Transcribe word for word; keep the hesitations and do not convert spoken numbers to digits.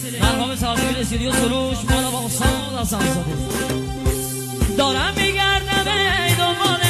مقام صاحب استودیو سروش بالا با استاد حسن زاده دارم میگردم ای دنبال